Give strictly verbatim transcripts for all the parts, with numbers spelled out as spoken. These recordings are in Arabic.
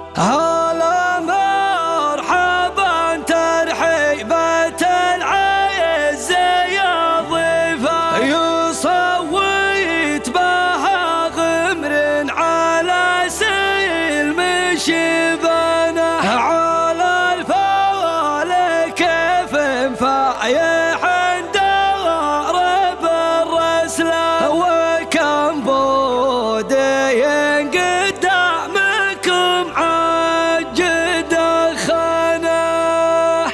هلا مرحبا ترحيبة العز يا ضيفه، يصوت بها غمر على سلم شبانه، على الفول كيف فايح درب الرسله، وكم بودي قدامكم عجد خانه.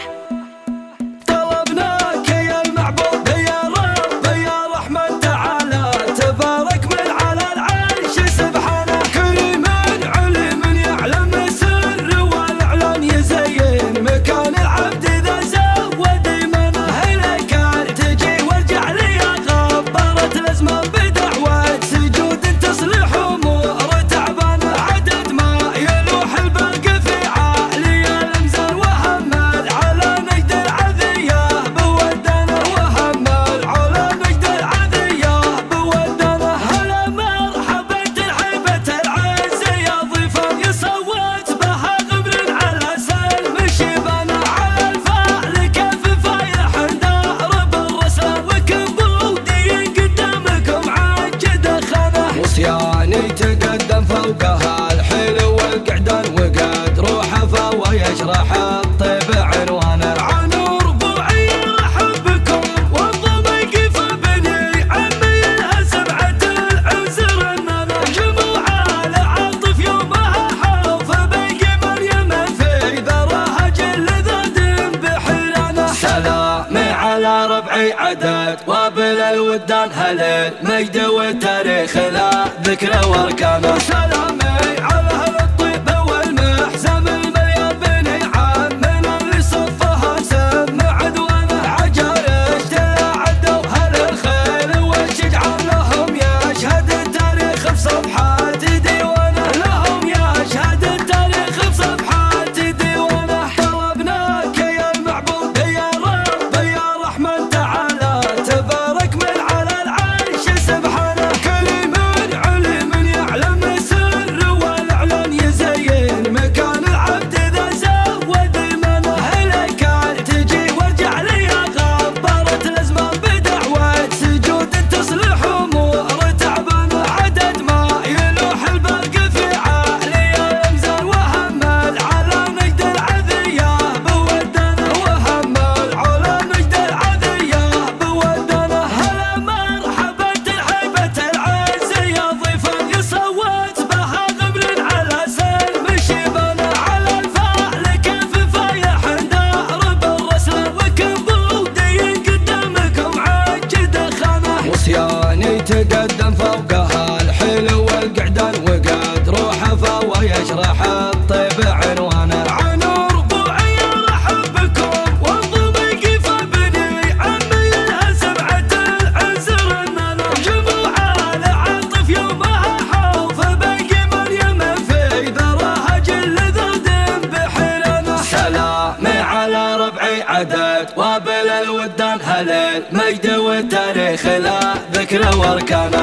طلبناك يا المعبود يا رب يا رحمن تعالى، تبارك من على العرش سبحانه، كل من علم يعلم السر والاعلان، يزين مكان العبد اذا زود ايمانه، اليك تجي وارجع لي غبرت الازمان بدعوه سجود تصلح امور تعبانه، عدد ما يلوح البرق في عالي الامزال، وهمل على نجد العذيه بودنا، وهمل على نجد العذيه بودنا. هلا مرحبا ترحيبة العز يا ضيفه، يصوت بها غبر على سلم شبانه، على الفعل كيف فايح درب الرسله، وكم بودي قدامكم عجد خانه، وصياني تقدم فوقها الحلو والقعدان، وقد روحه فهو يشرح الطيب عنوانه، عن ربوعي رحب بكم والضميق فبني عمي لها سبعة العسر النانا، جموعة لعاطف يومها حوف بيقي مريم في ذرها جل ذات بحرانه، سلامي على ربعي عدد وابل الودان، هليل مجد والتاريخ لا ذكر واركانه، سلامي على اهل الطيب والمحزم المليان بنعم، من اللي صفها سم عدوانه، عجارش تلعدوا هل الخيل والشجعان، لهم يشهد التاريخ بصفحات ديوانه، لهم يشهد التاريخ بصفحات ديوانه. طلبناك يا المعبود يا رب يا رحمن تعالى، تبارك من على العرش سبحانه، كل من علم يعلم السر والاعلان، يزين مكان العبد اذا زود ايمانه، اليك تجي وارجع لي غبرت الازمان بدعوه سجود تصلح امور تعبانه، عدد ما يلوح البرق في عالي الامزال، وهمل على نجد العذيه بودنا، وهمل على نجد العذيه بودنا. هلا مرحبا ترحيبة العز يا ضيفه، يصوت بها غبر على سلم شبانه، على الفعل كيف فايح درب الرسله، وكم بودي قدامكم عجد خانه، وصياني تقدم فوقها الحلو والقعدان، وقد روحه فهو يشرح الطيب عنوانه، عن ربوعي رحب بكم والضميق فبني عمي لها سبعة العسر النانا، جموعة لعاطف يومها حوف بيقي مريم في ذرها جل ذات بحرانه، سلامي على ربعي عدد وابل الودان، هليل مجد والتاريخ لا ذكر واركانه.